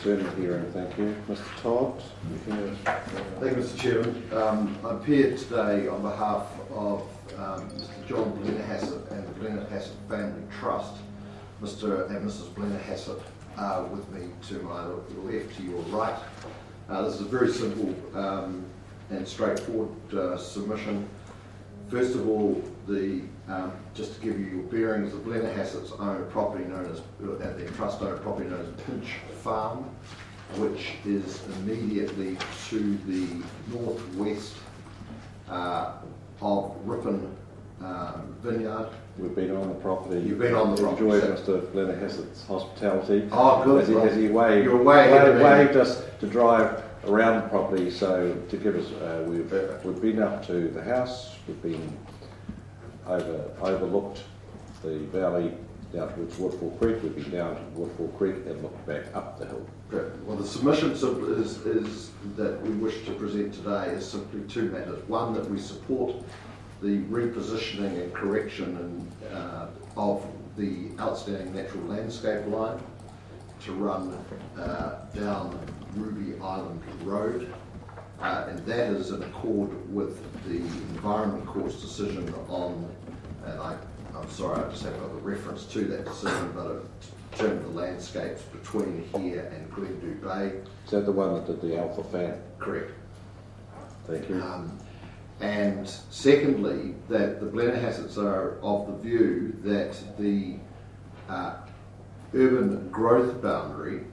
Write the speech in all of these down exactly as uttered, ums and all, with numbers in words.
concerning the hearing. Thank you. Mister Todd. You Thank you, Mister Chairman. Um, I'm here today on behalf of um, Mister John Blennerhassett and the Blennerhassett Family Trust. Mister and Missus Blennerhassett are with me to my left, to your right. Uh, this is a very simple um, and straightforward uh, submission. First of all, the um, just to give you your bearings, the Blennerhassetts own a property known as, uh, their trust owned property known as Pinch Farm, which is immediately to the northwest uh, of Ripon uh, Vineyard. We've been on the property. You've been on the property. Enjoyed Mister Blennerhassett's hospitality. Oh, good. As he, well, as he waved, you're way waved, waved us to drive around the property. So to give us, uh, we've we've been up to the house. We've been over overlooked the valley down towards Woodfall Creek. We've been down to Woodfall Creek and looked back up the hill. Good. Well, the submission is, is that we wish to present today is simply two matters. One, that we support the repositioning and correction and, uh, of the outstanding natural landscape line to run uh, down Ruby Island Road, uh, and that is in accord with the Environment Court's decision on, and I, I'm sorry, I just have got the reference to that decision, but it determined the landscapes between here and Glendhu Bay. Is that the one that did the alpha fan? Correct. Thank you. Um, And secondly, that the Blennerhassetts are of the view that the uh, urban growth boundary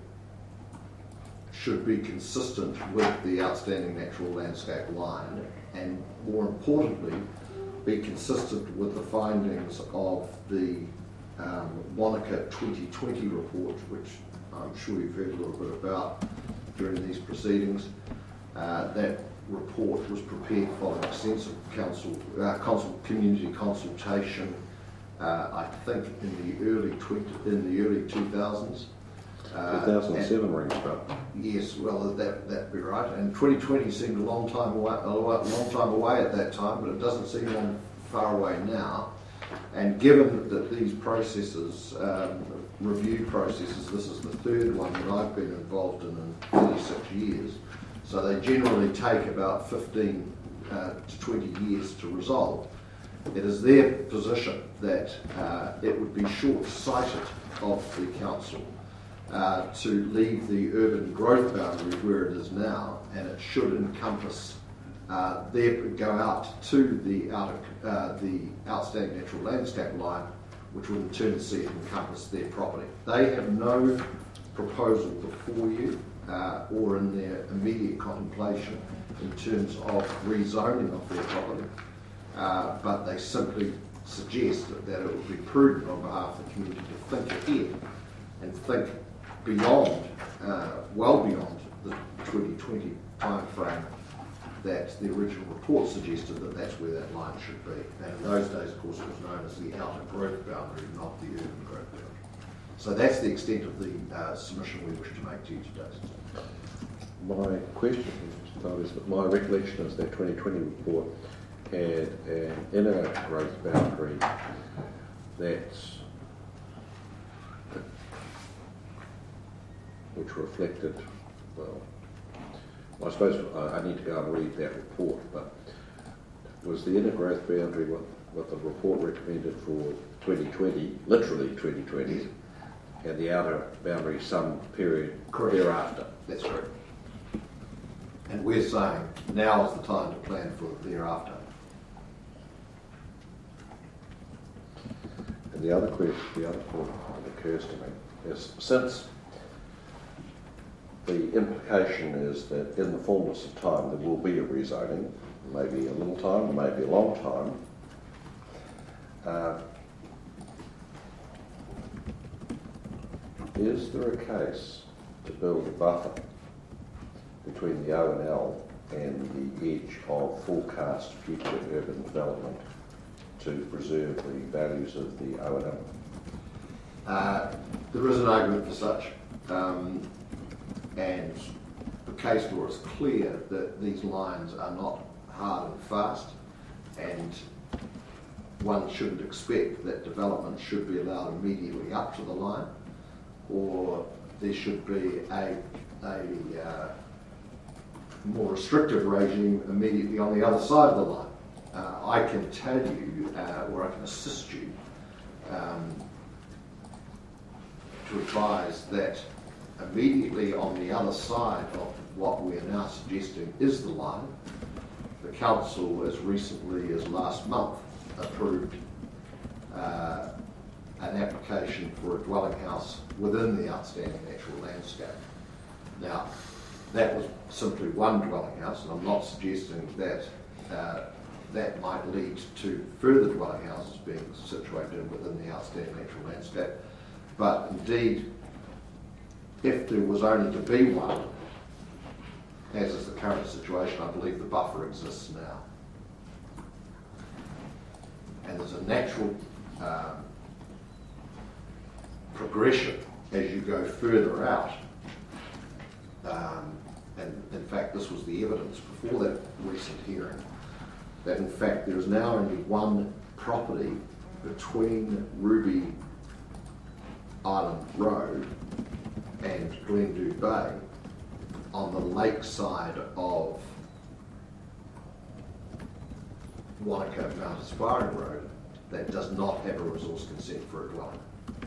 should be consistent with the outstanding natural landscape line, and more importantly, be consistent with the findings of the um, Wanaka twenty twenty report, which I'm sure you've heard a little bit about during these proceedings. Uh, that report was prepared following extensive council, uh, consult, community consultation. Uh, I think in the early twenty, in the early two thousands. Uh, two thousand seven rings about. Yes, well that that'd be right. And twenty twenty seemed a long time away, a long time away at that time, but it doesn't seem long far away now. And given that these processes, um, review processes, this is the third one that I've been involved in in thirty-six years. So they generally take about fifteen uh, to twenty years to resolve. It is their position that uh, it would be short-sighted of the council uh, to leave the urban growth boundary where it is now, and it should encompass, uh, their, go out to the, outer, uh, the outstanding natural landscape line, which would in turn see it encompass their property. They have no proposal before you, Uh, or in their immediate contemplation in terms of rezoning of their property, uh, but they simply suggest that, that it would be prudent on behalf of the community to think ahead and think beyond, uh, well beyond the twenty twenty time frame that the original report suggested that that's where that line should be. And in those days, of course, it was known as the outer growth boundary, not the urban growth boundary. So that's the extent of the uh, submission we wish to make to you today. My question, Mister Todd, is that my recollection is that twenty twenty report had an inner growth boundary that's which reflected, well, I suppose I, I need to go and read that report, but was the inner growth boundary what, what the report recommended for twenty twenty, literally twenty twenty, and the outer boundary some period Correct. Thereafter? That's correct. And we're saying now is the time to plan for thereafter. And the other question, the other point that occurs to me is, since the implication is that in the fullness of time there will be a rezoning, maybe a little time, maybe a long time, uh, is there a case to build a buffer between the O and L and the edge of forecast future urban development to preserve the values of the O and L? Uh, there is an argument for such, um, and the case law is clear that these lines are not hard and fast, and one shouldn't expect that development should be allowed immediately up to the line, or there should be a, a uh, more restrictive regime immediately on the other side of the line. Uh, I can tell you, uh, or I can assist you, um, to advise that immediately on the other side of what we are now suggesting is the line, the council, as recently as last month, approved uh, an application for a dwelling house within the outstanding natural landscape. Now, that was simply one dwelling house, and I'm not suggesting that uh, that might lead to further dwelling houses being situated within the outstanding natural landscape. But indeed, if there was only to be one, as is the current situation, I believe the buffer exists now. And there's a natural um, progression as you go further out. Um, and in fact, this was the evidence before that recent hearing, that in fact there is now only one property between Ruby Island Road and Glendhu Bay on the lakeside of Wanaka Mount Aspiring Road that does not have a resource consent for a dwelling.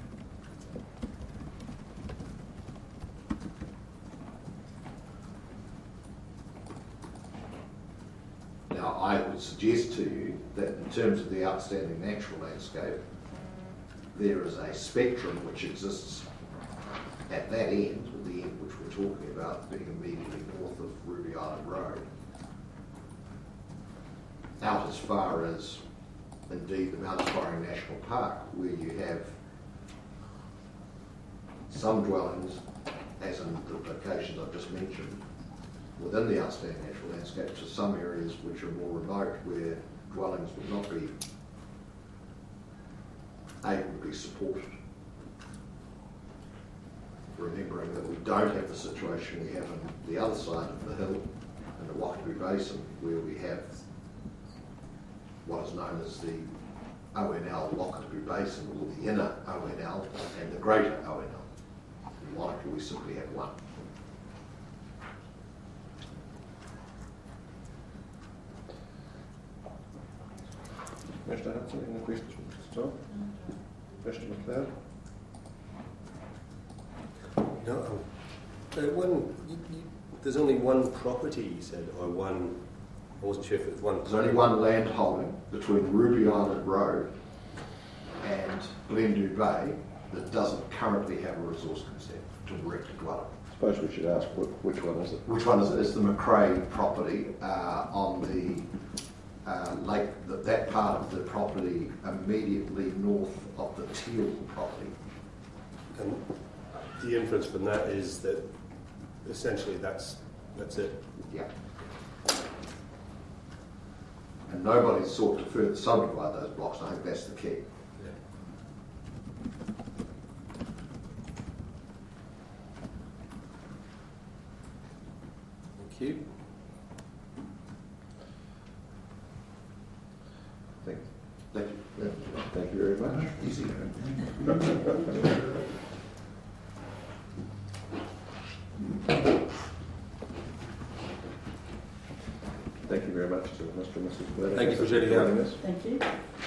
Now, I would suggest to you that in terms of the outstanding natural landscape, there is a spectrum which exists at that end, the end which we're talking about being immediately north of Ruby Island Road, out as far as indeed the Mount Aspiring National Park, where you have some dwellings, as in the locations I've just mentioned, within the outstanding natural landscape, to some areas which are more remote where dwellings would not be able to be supported. Remembering that we don't have the situation we have on the other side of the hill in the Wakatipu Basin, where we have what is known as the O N L Wakatipu Basin, or the inner O N L and the greater O N L. In Wanaka we simply have one. Mister Hudson, any questions from Mister Tom? Mister McLeod? No, uh, one, you, you, there's only one property, you said, or one, I wasn't sure if it was one. There's only one land holding between Ruby Island Road and Glendhu Bay that doesn't currently have a resource consent to erect a dwelling. I suppose we should ask which, which one is it? Which one is it? It's the McRae property uh, on the uh, lake, that, that part of the property immediately north of the Teal property. And the inference from that is that essentially that's that's it. Yeah. And nobody's sought to further subdivide those blocks, and I think that's the key. Yeah. Thank you. Thank, Thank you. thank you very much. Easy. Thank you very much to Mister and Missus Blair. Thank you for sitting down. us. Thank you.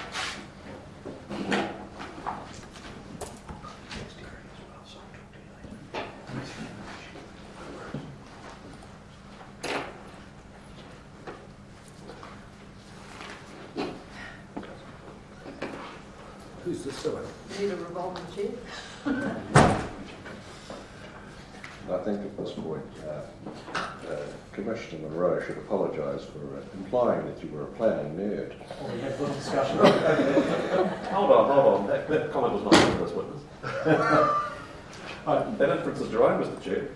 Who's this fellow? Need a revolving chair? I think at this point, uh, uh, Commissioner Monroe should apologise for uh, implying that you were a planning nerd. Well, we had good discussion. hold on, hold on. That, that comment was not made for this witness. uh, that inference is your own, Mister Chair.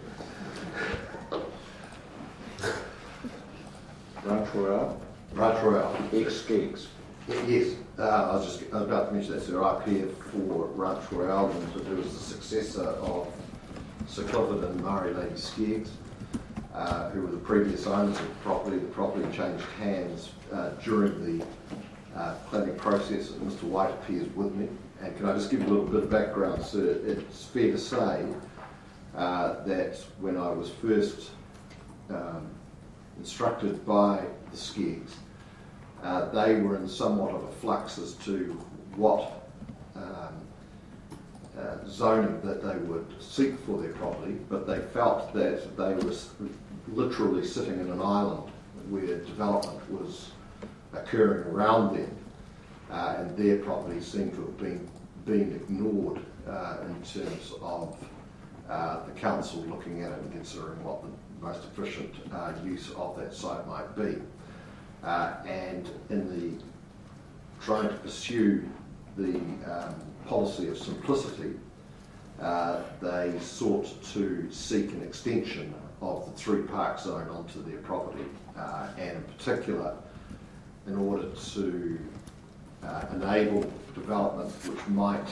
Ranch Royale? Ranch Royale. Ex-gigs. Yes, uh, I was just I was about to mention that's their I P F for Ranch Royale, and it was the successor of Sir Clifford and Murray Lady Skeggs, uh, who were the previous owners of the property. The property changed hands uh, during the uh, planning process, and Mister White appears with me. And can I just give you a little bit of background, sir? It's fair to say uh, that when I was first um, instructed by the Skeggs, uh, they were in somewhat of a flux as to what um, uh, zoning that they would seek for their property, but they felt that they were literally sitting in an island where development was occurring around them, uh, and their property seemed to have been, been ignored uh, in terms of uh, the council looking at it and considering what the most efficient uh, use of that site might be. Uh, and in the trying to pursue the um, policy of simplicity, uh, they sought to seek an extension of the three park zone onto their property, uh, and in particular, in order to uh, enable development which might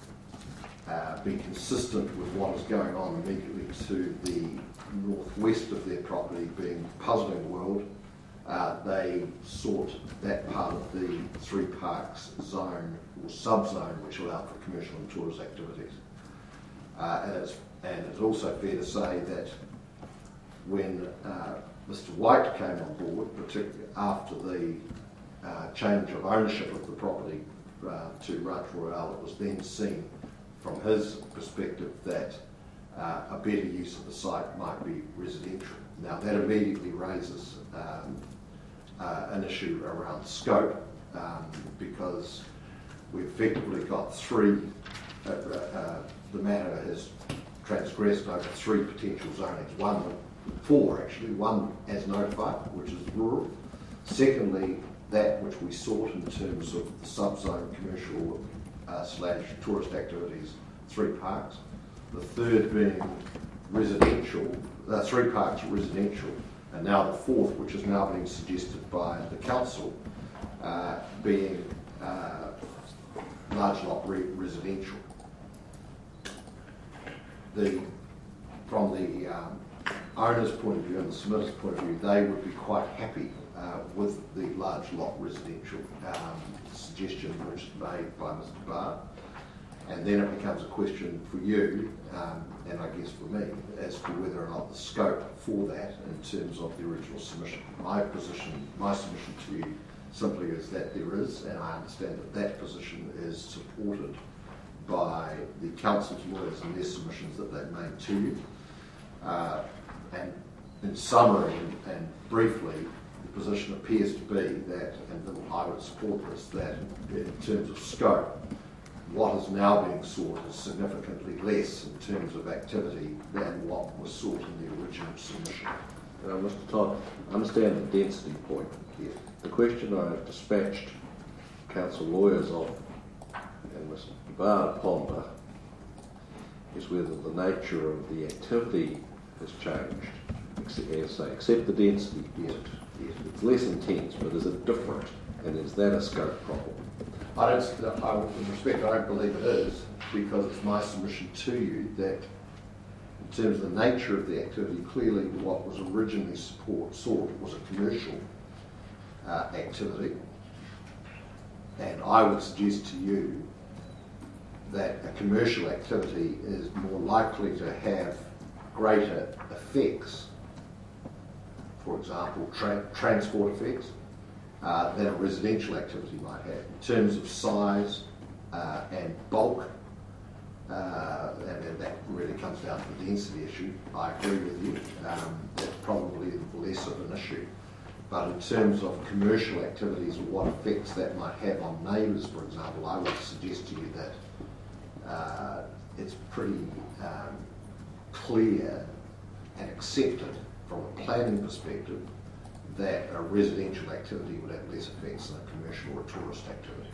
uh, be consistent with what is going on immediately to the northwest of their property, being Puzzling World. Uh, they sought that part of the three parks zone or sub-zone which allowed for commercial and tourist activities. Uh, and, it's, and it's also fair to say that when uh, Mister White came on board, particularly after the uh, change of ownership of the property uh, to Ranch Royale, it was then seen from his perspective that uh, a better use of the site might be residential. Now that immediately raises um, uh, an issue around scope, um, because we've effectively got three, uh, uh, the matter has transgressed over three potential zonings. One, four actually, one as notified, which is rural. Secondly, that which we sought in terms of the sub-zone commercial uh, slash tourist activities, three parks. The third being residential, uh, three parks residential, and now the fourth, which is now being suggested by the council, uh, being uh, large lot re residential. The, from the um, owner's point of view and the submitter's point of view, they would be quite happy uh, with the large lot residential um, suggestion which is made by Mister Barr. And then it becomes a question for you, um, and I guess for me, as to whether or not the scope for that in terms of the original submission. My position, my submission to you simply is that there is, and I understand that that position is supported by the council's lawyers and their submissions that they've made to you. Uh, and in summary and, and briefly, the position appears to be that, and I would support this, that in terms of scope, what is now being sought is significantly less in terms of activity than what was sought in the original submission. Uh, Mister Todd, I understand the density point. Yes. The question I have dispatched council lawyers of and Mister Barr ponder is whether the nature of the activity has changed, except, as I say, except the density point. Yes. It's less intense, but is it different? And is that a scope problem? I don't, I, with respect, I don't believe it is, because it's my submission to you that in terms of the nature of the activity, clearly what was originally support, sought was a commercial uh, activity. And I would suggest to you that a commercial activity is more likely to have greater effects, for example, tra transport effects, uh, than a residential activity might have. In terms of size uh, and bulk, uh, and, and that really comes down to the density issue, I agree with you. Um, that's probably less of an issue. But in terms of commercial activities and what effects that might have on neighbours, for example, I would suggest to you that uh, it's pretty um, clear and accepted from a planning perspective that a residential activity would have less effects than a commercial or a tourist activity.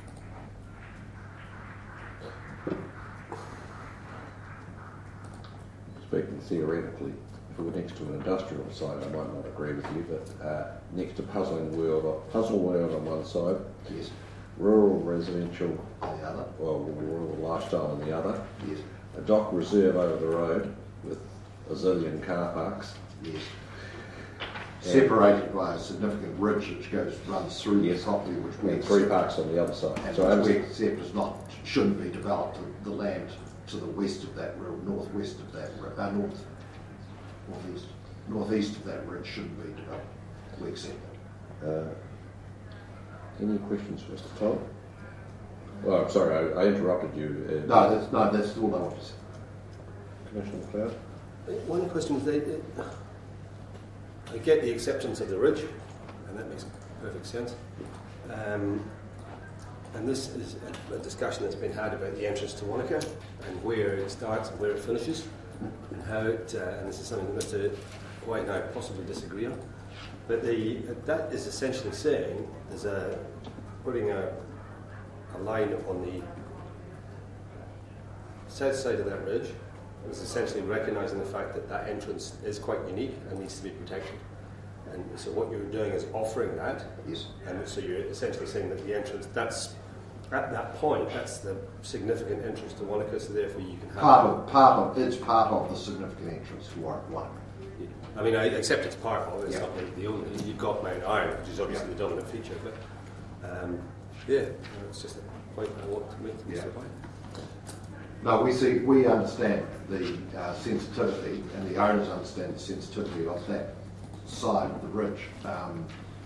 Speaking theoretically, if we were next to an industrial site, I might not agree with you, but uh, next to Puzzling World, Puzzle World on one side, Yes. rural residential, On the other? well, rural lifestyle on the other, Yes. a dock reserve over the road with a zillion car parks. Yes. Separated by a significant ridge which goes runs through Yes. the property, which we And three parks on the other side. and So I which we was, accept is not shouldn't be developed. The, the land to the west of that, ri- northwest of that, ri- uh, north, northeast, northeast of that ridge shouldn't be developed. We accept that. Uh, any questions for Mister Todd? Oh, I'm sorry, I, I interrupted you. Uh, No, that's, no, that's all I want to say. Commissioner McLeod? One question is, they, they, I get the acceptance of the ridge, and that makes perfect sense. Um, and this is a, a discussion that's been had about the entrance to Wanaka and where it starts and where it finishes, and how it. Uh, and this is something that Mister White and I possibly disagree on. But the that is essentially saying there's a putting a, a line on the south side of that ridge. Is essentially recognising the fact that that entrance is quite unique and needs to be protected. And so what you're doing is offering that. Yes. And so you're essentially saying that the entrance, that's, at that point, that's the significant entrance to Wanaka, so therefore you can have... Part of, part of, it's part of the significant entrance to Wanaka. I mean, I accept it's part of it, it's Yeah. not the, the only... You've got Mount Iron, which is obviously Yeah. the dominant feature, but um, yeah, it's just a point I want to make to Mister Yeah. White. No, we see, we understand the uh, sensitivity, and the owners understand the sensitivity of that side of the ridge. Um,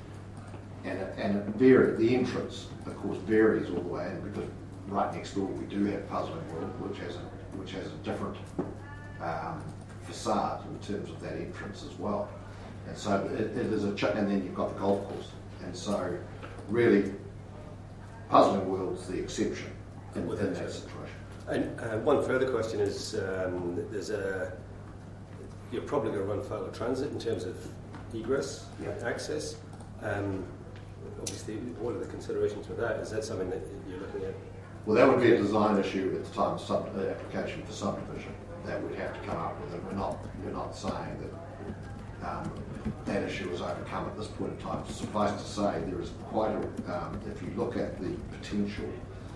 and it, and it varies, the entrance, of course, varies all the way in, because right next door we do have Puzzling World, which has a, which has a different um, facade in terms of that entrance as well. And so it, it is a, ch- and then you've got the golf course. And so really, Puzzling World's the exception in, in that situation. And uh, one further question is, um, there's a, you're probably going to run foul of transit in terms of egress Yeah. and access. Um, obviously, what are the considerations with that? Is that something that you're looking at? Well, that would be a design issue at the time of sub, uh, application for subdivision that we'd have to come up with. And we're not, we're not saying that um, that issue is overcome at this point in time. Suffice to say, there is quite a, um, if you look at the potential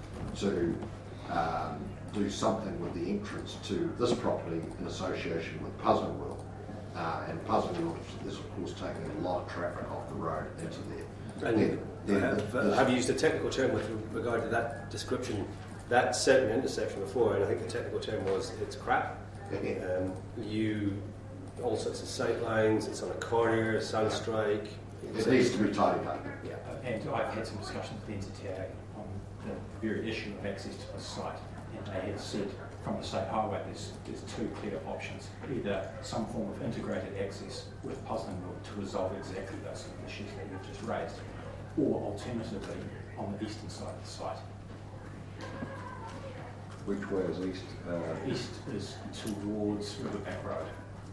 to um, do something with the entrance to this property in association with Puzzling World. Uh, and Puzzling World is, of course, taking a lot of traffic off the road into there. And Then- then have, the- uh, have you used a technical term with regard to that description? That certain intersection before, and I think the technical term was it's crap. Yeah. Um, you all sorts of sight lines. It's on a corner, sunstrike. It needs to be tidied up. Yeah. And I've had some discussions with the N Z T A on the very issue of access to the site, and they had said from the state highway there's, there's two clear options: either some form of integrated access with Puzzling World to resolve exactly those sort of issues that you've just raised, or alternatively on the eastern side of the site. Which way is east? Uh, East is towards Riverbank Road.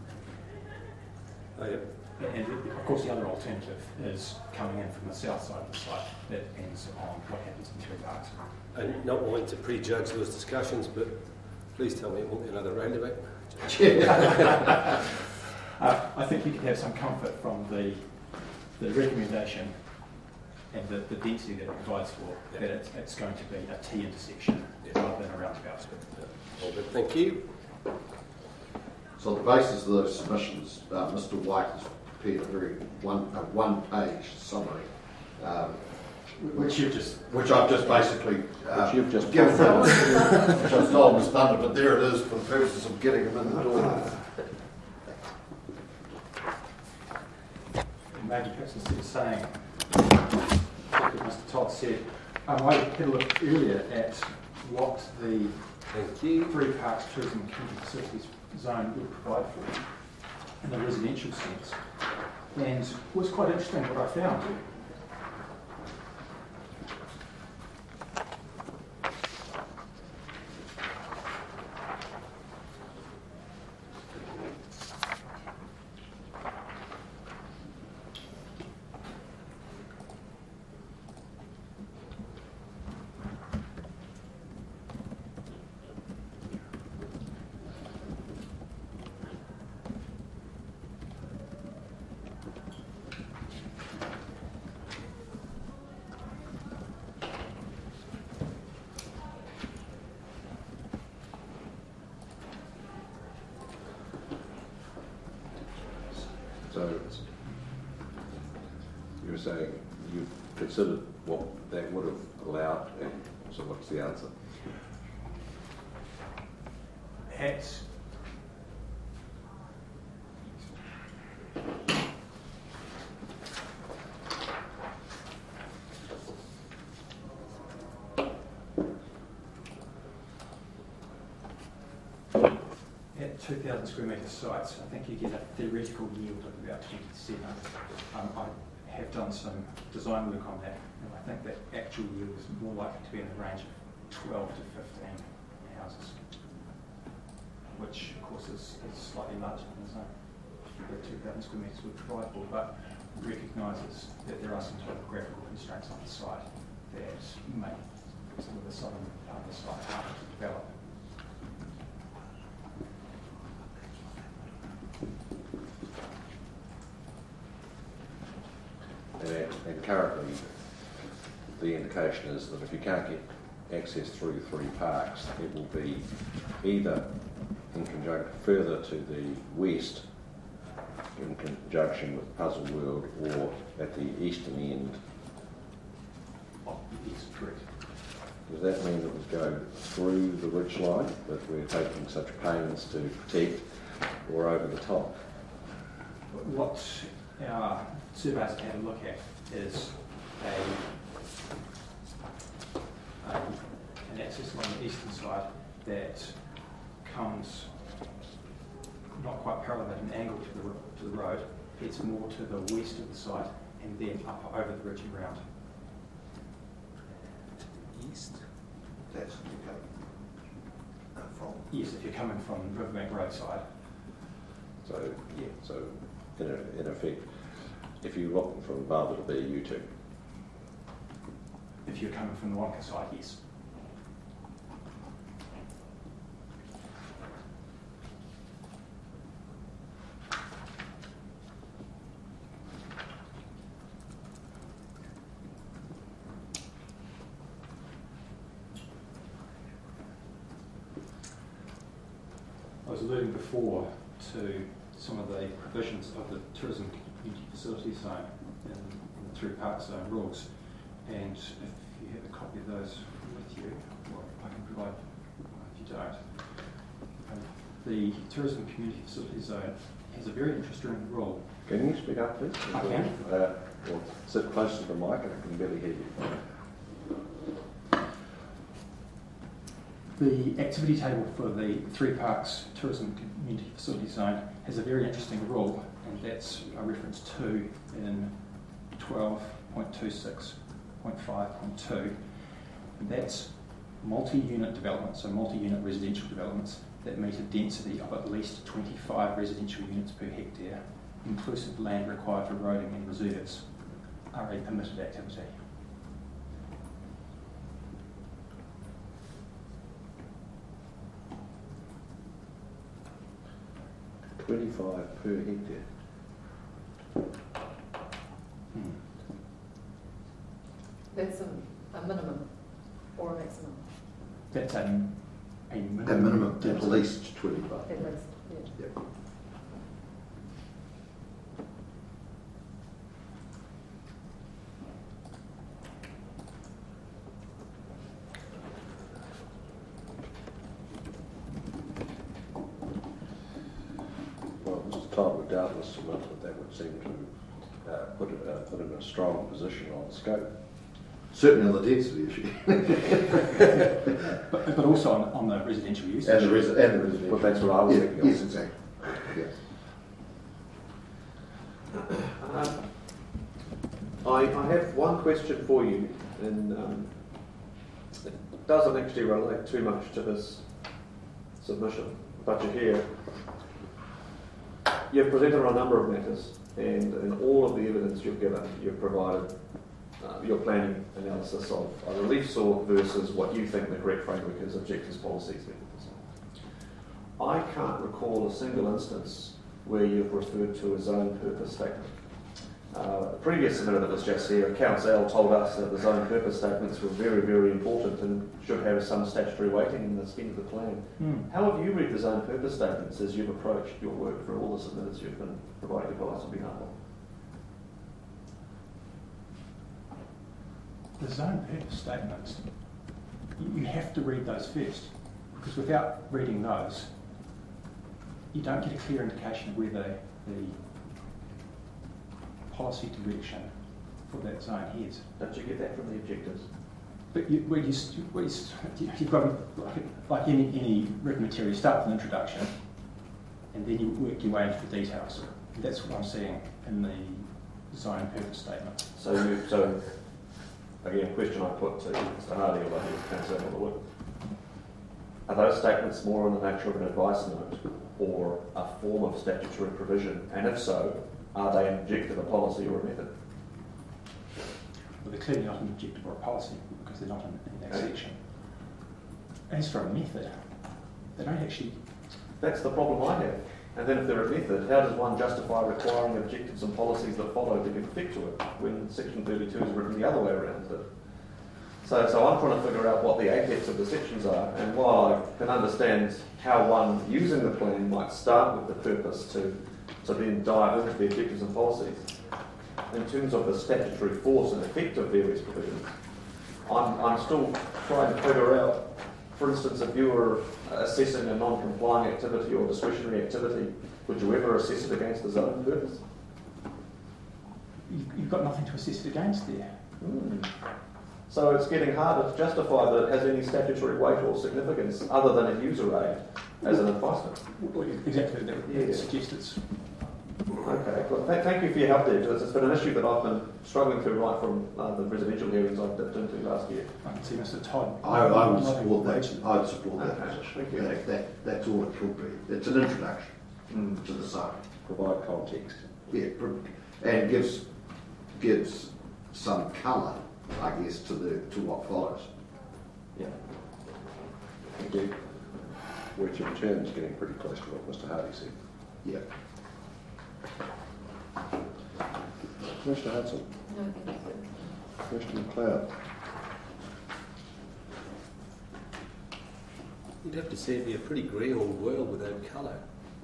Oh, yeah. And of course the other alternative is coming in from the south side of the site that ends on what happens in Terry Parks. And not wanting to prejudge those discussions, but please tell me it won't be another roundabout. uh, I think you can have some comfort from the the recommendation and the, the density that it provides for, Yeah. that it's, it's going to be a T intersection Yeah. rather than a roundabout. All good, thank you. So on the basis of those submissions, uh, Mister White has prepared a very one, a one-page summary, um, Which you've just which I've just basically uh, Which you've just given told them, which I've told Miz Thunder, but there it is for the purposes of getting them in the door. maybe perhaps instead of saying what Mister Todd said, um, I had a look earlier at what the Thank you. Three Parks Tourism and Community Facilities Zone would provide for in a residential sense, and it was quite interesting what I found. So you were saying you considered what that would have allowed, and so what's the answer? at At two thousand square metre sites, I think you get a theoretical yield of about twenty-seven. Um, I have done some design work on that, and I think that actual yield is more likely to be in the range of twelve to fifteen houses, which of course is, is slightly larger than the zone that two thousand square metres would provide for, but recognises that there are some topographical constraints on the site that make some of the southern part of the site harder to develop. And, and currently, the indication is that if you can't get access through three parks, it will be either in conjunction further to the west, in conjunction with Puzzle World, or at the eastern end. Oh, yes, correct. Does that mean it would go through the ridge line that we're taking such pains to protect, or over the top? What our surveys have had a look at is a, a an access along the eastern side that comes not quite parallel at an angle to the to the road. It's more to the west of the site and then up over the ridge and round. East. That's okay. Uh, from. Yes, if you're coming from Riverbank Roadside. So, Yeah. so in, a, in effect, if you look from above, it'll be a U-turn. If you're coming from the Wonka side, yes. I was alluding before to some of the provisions of the tourism community facility zone in, in the through park zone rules, and if you have a copy of those with you, well, I can provide if you don't. Um, the tourism community facility zone has a very interesting rule. Can you speak up, please? I can. Uh, or sit closer to the mic, and I can barely hear you. The activity table for the Three Parks Tourism Community Facility Zone has a very interesting rule, and that's a reference to in twelve point two six point five point two. That's multi-unit developments, so multi-unit residential developments that meet a density of at least twenty-five residential units per hectare, inclusive land required for roading and reserves, are a permitted activity. twenty-five per hectare. Hmm. That's a, a minimum or a maximum, That's a, a minimum. A minimum, at density. least twenty-five. at least, yeah. Yep. Well, Mister Todd would doubtless submit that that would seem to uh, put it uh, put it in a strong position on scope. Certainly on the density issue. But, but also on, on the residential use. and, the res- and the residential. Well, that's what I was Yeah, thinking of. yes, exactly. Yeah. Um, I, I have one question for you, and um, it doesn't actually relate too much to this submission, but you're here. You've presented on a number of matters, and in all of the evidence you've given, you've provided uh, your planning analysis of a relief source versus what you think the correct framework is, objectives, policies, methods. I can't recall a single instance where you've referred to a zone purpose statement. Uh, the previous submitter that was just here, Council told us that the zone purpose statements were very, very important and should have some statutory weighting in the scheme of the plan. Hmm. How have you read the zone purpose statements as you've approached your work for all the submitters you've been providing advice on behalf of? The zone purpose statements, you you have to read those first, because without reading those, you don't get a clear indication of where the, the policy direction for that zone heads. Don't you get that from the objectives? But you, where you, st- where you, st- you've got, like, like any, any written material, you start with an introduction and then you work your way into the details. That's what I'm seeing in the design and purpose statement. So, you, so again, a question I put to Mister Hardy, although he can't say what the word. Are those statements more in the nature of an advice note or a form of statutory provision? And if so, are they an objective, a policy, or a method? Well, they're clearly not an objective or a policy because they're not in, in that Okay. section. As for a method, they don't actually. That's the problem I have. And then if they're a method, how does one justify requiring objectives and policies that follow to give effect to it when section thirty-two is written the other way around? So, so I'm trying to figure out what the apex of the sections are, and while I can understand how one using the plan might start with the purpose to, to then dive into the objectives and policies, in terms of the statutory force and effect of various provisions, I'm, I'm still trying to figure out, for instance, if you were assessing a non-complying activity or discretionary activity, would you ever assess it against the zone purpose? You've, you've got nothing to assess it against there. Mm. So it's getting harder to justify that it has any statutory weight or significance other than a user aid as an advisement. Well, exactly, that would Yeah. suggest it's. Okay, well, th- thank you for your help there, because it's been an issue that I've been struggling through right from uh, the residential hearings I've dipped into last year. I can see Mister Todd. I, I would nodding support that. engagement. I would support that Okay, position. thank you. That, that, that's all it could be. It's an introduction Mm. to the zone. Provide context. Yeah, pro- and gives gives some colour, I guess, to the to what follows. Yeah. Thank you. Which in turn is getting pretty close to what Mister Hardy said. Yeah. Mister Hudson, No, thank you. Mister McLeod. You'd have to say it'd be a pretty grey old world without colour.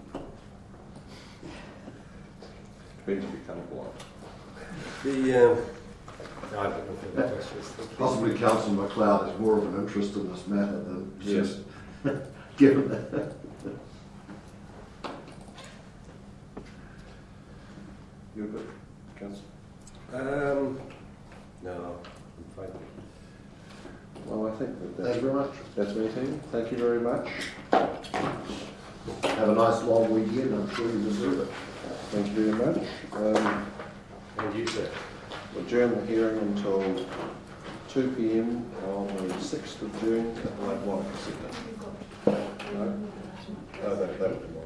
Depends if you come blind. The um, no, I've got no further questions. Thank you. Possibly Councillor MacLeod has more of an interest in this matter than Yes. given that. You're good, Councillor? Um, no, I'm fine. Well, I think that Thank that's, you very much. that's me, team. Thank you very much. Have a nice long weekend. I'm sure you deserve it. Thank you very much. Um, And you, sir? adjourn the hearing until two p m on the sixth of June at White Monica Centre. No? Oh, that, that would be